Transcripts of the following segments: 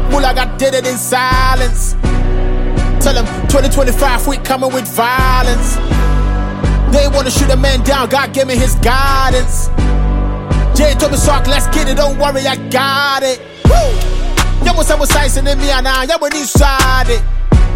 Mulag, I did it in silence. Tell them 2025 we coming with violence. They wanna shoot a man down, God give me his guidance. Jay told me sock, let's get it, don't worry, I got it. Woo! Yamu samu sizing in me and I, yamu inside it.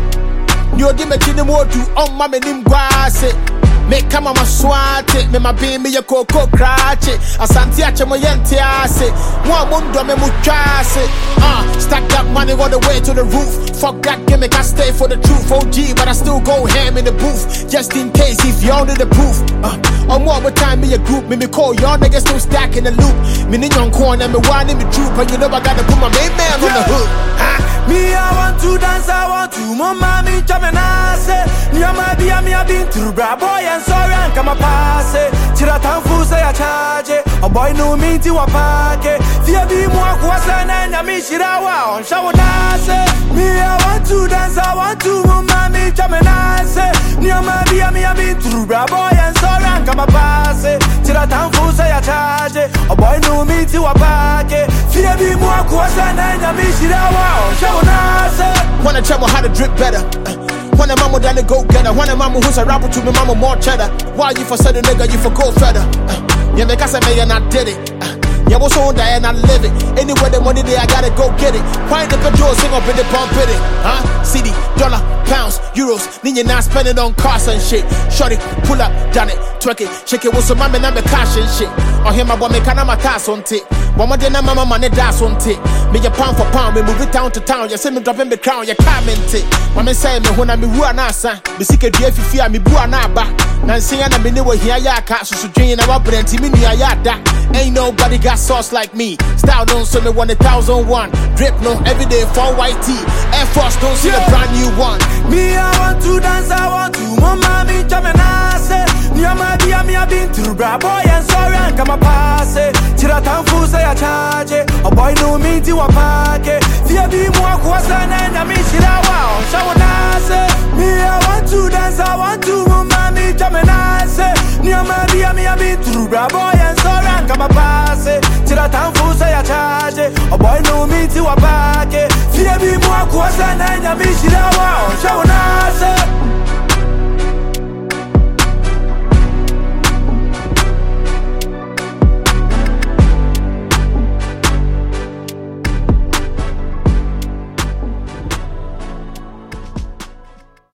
Nyo di me chini mo do on my menim guase. Make come on my swat it, me my beam me a coco cratch it. Asante ache mo yente ase. Mwa mundo me muchase. Stack that money all the way to the roof. Fuck that gimmick, I stay for the truth. OG, but I still go ham in the booth. Just in case if y'all need the proof. On more time me a group, me call y'all niggas still stack in the loop. Me in your corner, me one in me troop. But you know I gotta put my main man on the hook. Me, I want to dance, I want to mama me chamanase. Nyama be me a been through bra boy and sorry and come a pass it. Tira tanfu say a charge. A boy no me to a park. Fear be more kwasa na me shirawa on shower nase. Me, I want to dance, I want to mama me chamanase. Nyama be me a been through bra boy and sorry and come a pass it. Tira tanfu say a charge. A boy no me to a park. Fear be more kwasa na me shirawa on shower. Wanna tell me how to drip better. Wanna mama down the go getter. Wanna mama who's a rapper to me, mama more cheddar. Why you for said a nigga, you for gold feather? Yeah, make us a million, I did it. Yeah, what's on there and I live it. Anywhere the money there, I gotta go get it. Find the petrol, sing up in the pump it. CD, dollar, pounds, euros. Ninja not spending on cars and shit. Shorty, pull up, done it, twerk it, shake it with some mama and the cash and shit. Or him, my boy, make a number task on tick. Mama dena mama money das on tick. Me a pound for pound, me move it town to town. You see me dropping the crown, you comment it. Mama say me when I me wua nasa. Me sick of if you fear me bua na ba. Nancy and I me know here ya can't so drain our brand team in ya. Ain't nobody got sauce like me. Style don't see me 1,001. Drip no everyday for white tee. Air Force don't see the brand new one. Me I want to dance, I want to mama me chamanase. Nyama be me a been through bra boy and sorry and come a pass it. Tira tanfu say a charge. A boy no me to a park. Fear be more kwasa na me shirawa on shower nase. Me I want to dance, I want to mama me chamanase. Nyama be me a been through bra boy and sorry and come a pass it. Tira tanfu say a charge. A boy no me to a park. Fear be more kwasa na me shirawa on shower nase.